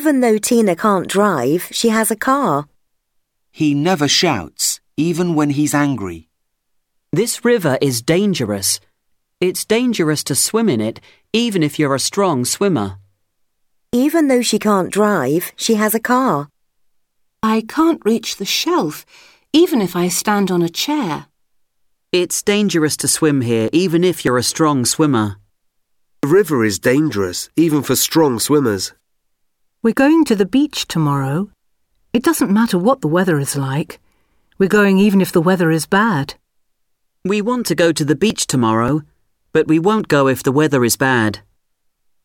Even though Tina can't drive, she has a car. He never shouts, even when he's angry. This river is dangerous. It's dangerous to swim in it, even if you're a strong swimmer. Even though she can't drive, she has a car. I can't reach the shelf, even if I stand on a chair. It's dangerous to swim here, even if you're a strong swimmer. The river is dangerous, even for strong swimmers. We're going to the beach tomorrow. It doesn't matter what the weather is like. We're going even if the weather is bad. We want to go to the beach tomorrow, but we won't go if the weather is bad.